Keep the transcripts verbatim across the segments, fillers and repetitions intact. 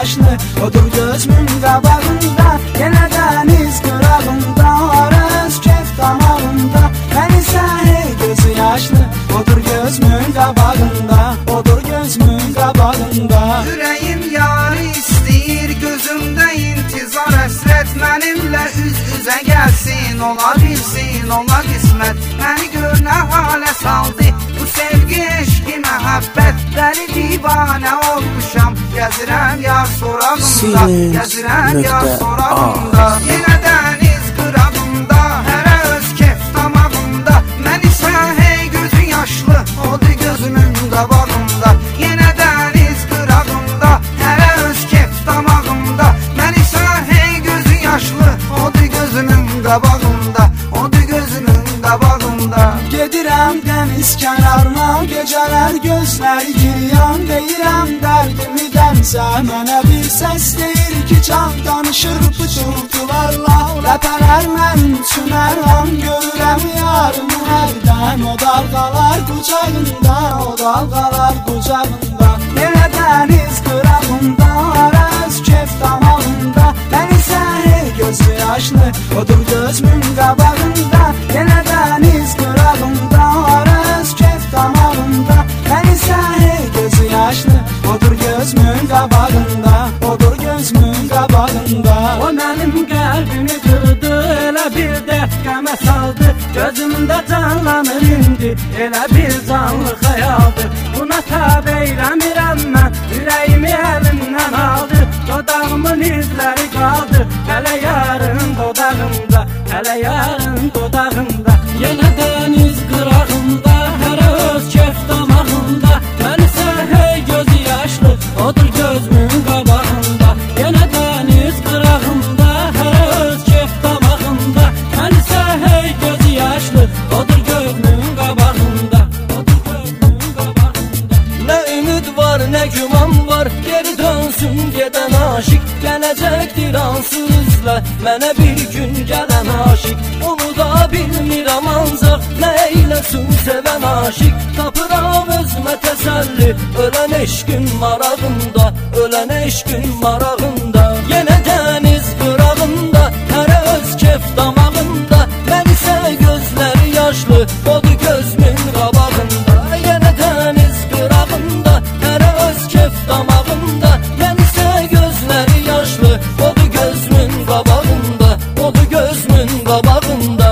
yaşlı, odur gözümün qabağında. Yenə dəniz qırağında, arız kef damağında. Mən isə hey gözü yaşlı, odur gözümün qabağında, odur gözümün qabağında. Ürəyim yarı istəyir, gözümdə intizar həsrət. Mənimlə üz-üzə gəlsin, ola bilsin, ola qismət. Məni gör nə halə saldı, bu sevgi, eşqi, məhəbbət. Dəli divanə olmuşam, gəzirəm yar sorağımda, gəzirəm yar sorağımda. Yenə dəniz qırağında, hərə öz kef damağında. Mən isə hey gözü yaşlı, odur gözümün qabağında. Yenə dəniz qırağında, hərə öz kef damağında. Mən isə hey gözü yaşlı, odur gözümün qabağında, odur gözümün qabağında. Gedirəm dəniz kənarına, gecələr gözləri giriyan. Deyirəm dərdimi dənsə, mənə bir səs deyir ki, can danışır pıçıltılarla. Ləpələr mənim üçün hər an, görürəm yarımı hərdən. O dalğalar qucağında, o dalğalar qucağında. Yenə dəniz qırağında, arız kef damağında. Mən isə hey gözü yaşlı, odur gözümün qabağında. Yenə dəniz qırağında, arız kef damağında. Mən isə hey gözü yaşlı, odur gözümün qabağında, odur gözümün qabağında. O mənim qəlbimi qırdı, elə bir dərd qəmə saldı. Gözümdə canlanır indi, elə bir canlı xəyaldır. Buna tab eyləmirəm mən, ürəyimi əlimdən aldı. Dodağımın izləri qaldı, hələ yarın dodağımda, hələ yarın dodağımda. Yenə dəniz qırağında, hərə öz kef damağında. Mən isə hey gözü yaşlı, odur gözümün qabağında. Yenə dəniz qırağında, hərə öz kef damağında. Mən isə hey gözü yaşlı, odur gözümün qabağında, odur gözümün qabağında. Nə ümid var, nə güman var, geri dönsün gedən aşıq. Gələcəkdir ansız üzlə, mənə bir gün gələn aşıq. Onu da bilmirəm ancaq, nə eyləsin sevən aşıq. Tapıram özümə təsəlli, ölən eşqin marağında, ölən eşqin marağında. Yenə dəniz qırağında, hərə öz kef damağında. Mən isə gözləri yaşlı, odur gözümün qabağında. Yenə dəniz qırağında, hərə öz kef damağında. Mən isə gözləri yaşlı, odur gözümün qabağında, odur gözümün qabağında.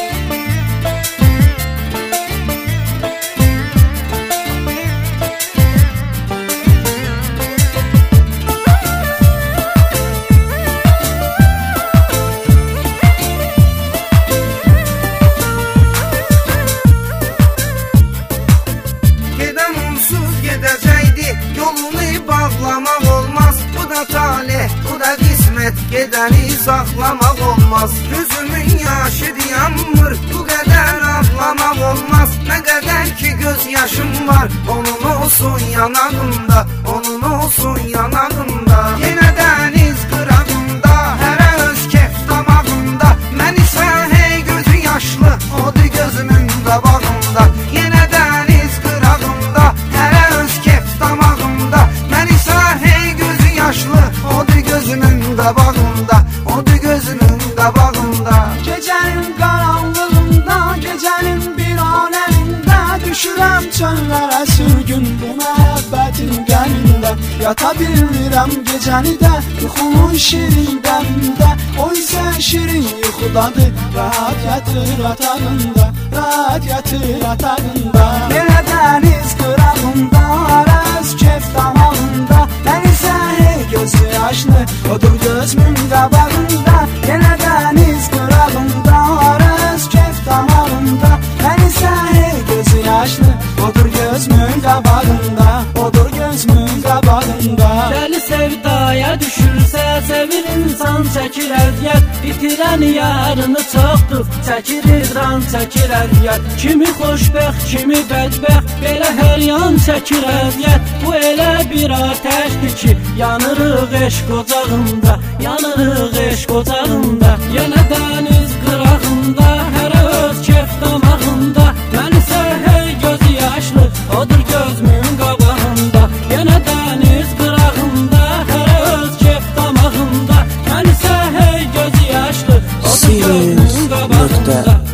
Gedən onsuz gedəcəkdi, yolunu bağlamaq olmaz. Bu da talih, bu da qismət, gedəni saxlamaq olmaz. Gözümün yaşı dayanmır, bu qədər ağlamaq olmaz. Nə qədər ki göz yaşım var, onun olsun yanağımda, onun olsun yanağımda. Yenə dəniz qırağında, hərə öz kef damağında. Mən isə hey gözü yaşlı, odur gözümün qabağında. Yenə dəniz qırağında, hərə öz kef damağında. Mən isə hey gözü yaşlı, odur gözümün qabağında, odur gözümün qabağında. Gecənin qaranlığında, gecənin bir anəlində. Düşürəm çöllərə sürgün, bu məhəbbətin qəmində. Yata bilmirəm gecəni də, yuxumun şirin dəmində. O isə şirin yuxudadır, rahat yatır atağında, rahat yatır atağında. Yenə dəniz qırağında, arız kef damağında. Mən isə hey gözü yaşlı, odur gözümün qabağında. Yenə dəniz qırağında, arız kef damağında. Mən isə hey gözü yaşlı, odur gözümün qabağında, odur gözümün qabağında. Dəli sevdaya düşürsə, sevir insan çəkir əziyyət. Bitirən yarını çoxdur, çəkir idran, çəkir əziyyət. Kimi xoşbəxt, kimi bədbəxt, belə hər yan çəkir əziyyət. Bu elə bir atəşdir ki, yanırıq eşq ocağında, yanırıq eşq ocağında. Yenə dəniz qırağında, hərə öz kef damağında. Mən isə hey gözü yaşlı, odur gözümün qabağında. Yenə dəniz qırağında, hərə öz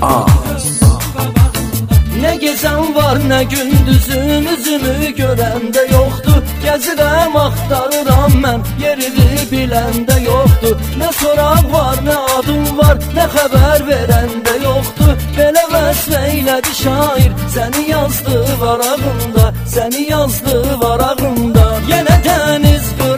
Nə gecən var, nə gündüzün, üzünü görəndə yoxdur. Gəzirəm, axtarıram mən, yerini biləndə yoxdur. Nə soraq var, nə adım var, nə xəbər verəndə yoxdur. Belə vəsf eylədi şair, səni yazdı varağında, səni yazdı varağında. Yenə dəniz qırılır,